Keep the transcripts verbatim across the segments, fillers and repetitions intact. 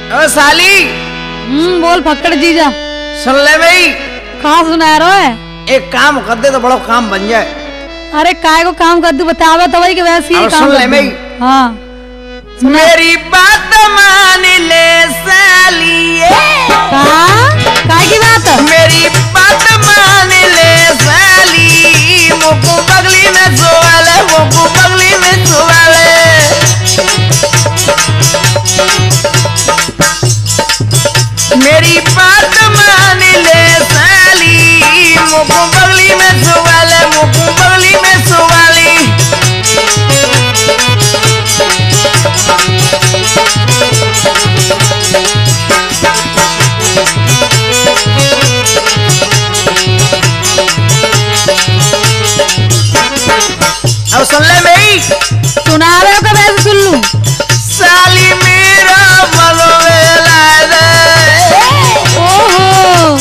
ओ साली। हम्म बोल फक्कड़ जीजा। सुन ले भाई। कहाँ सुना रहा है? एक काम कर दे तो बड़ा काम बन जाए। अरे काय को काम कर दू बतावे तो वही के वैसे ही काम सुन ले भाई। हाँ मेरी बात मान ले साली। हाँ काय की बात? मेरी बात मान ले साली। मुकु बगली में सोवाले मुकु बगली में सोवाले। मेरी बात मान ले साली। मुकु बगली में सोवाले मुकु बगली में सोवाली। अब सुन ले भाई। सुना रहे हो कब ऐसे सुन लूं? साली मेरा मनोवेला दे। ओहो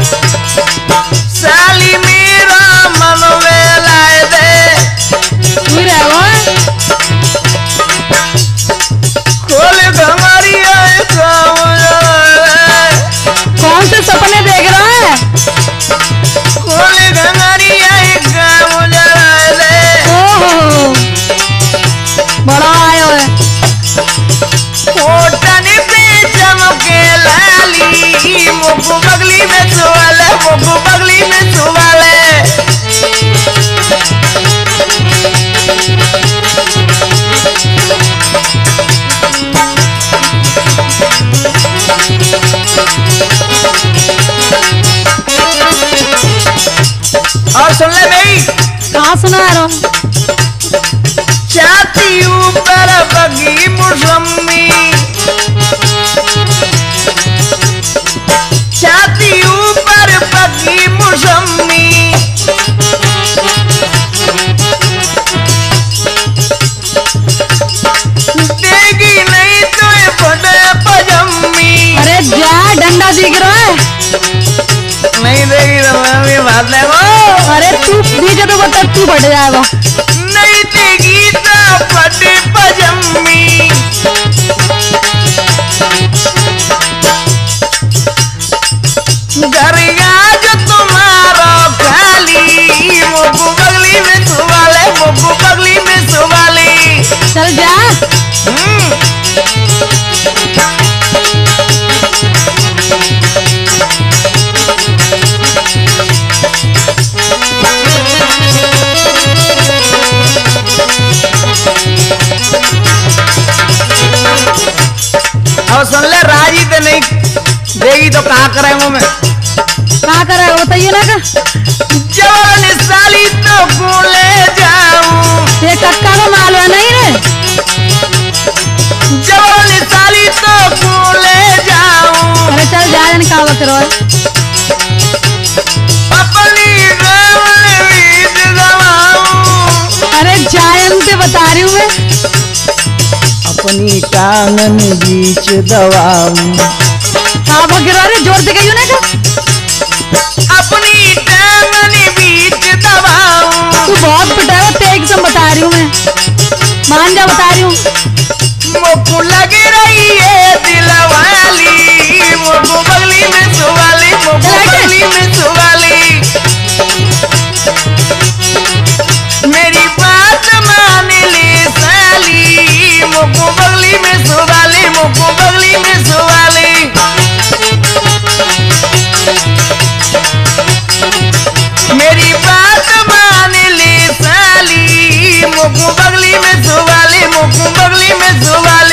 साली मेरा मनोवेला दे। तू ही रहो। खोल हमारी आए कौन से सपने देख रहा है? खोल हमारी आए काम जरा दे। ओहो बड़ा आयो है। कोटन पे चमके लाली। मुकु बगली में सुवाले मुकु बगली में सुवाले। और सुन ले भाई। कहाँ सुना रहा हूँ? छाती ऊपर बगी मौसमी। छाती ऊपर बगी मौसमी। देगी नहीं तो ये फटे पजम्मी। अरे जा डंडा दिख रहा है। नहीं देगी तो मैं बात ले वो। अरे तू दीजिए तो बता तू बढ़ जाएगा। नहीं देगी तो फटे पजम्मी। घर आज तुम्हारा खाली। मुकु बगली में सुवाले मुकु बगली में सुवाले। चल जा। हम्म और सुन ले राजी तो नहीं देगी तो कहा करेंगे मैं। कहा करे बताइए ना का। जवान साली तो भूले जाऊं। ये कक्का को मालूम है नहीं रे? जवान साली तो भूले जाऊं। अरे चल जा जन का बक रहा है। अपनी गाँव बीच दबाऊं। अरे जायन पे बता रही हूँ मैं। अपनी टांगन बीच दबाऊं। हाँ बक रहा रे जोर से कहियो ना का। अपनी टांगन बीच दबाऊं। तू बहुत पिटाएगा तेज से बता रही हूँ मैं। मान जा बता रही हूँ। मुकु लगी रही है दिल वाली। मुकु बगली में सुवाली मुकु बगली में सुवाली। मेरी बात मान ले साली। मुकु बगली में सुवाली मुकु बगली में सुवाली। मेरी बात मान ले साली। मुकु बगली में सुवाली मुकु बगली में सुवाली।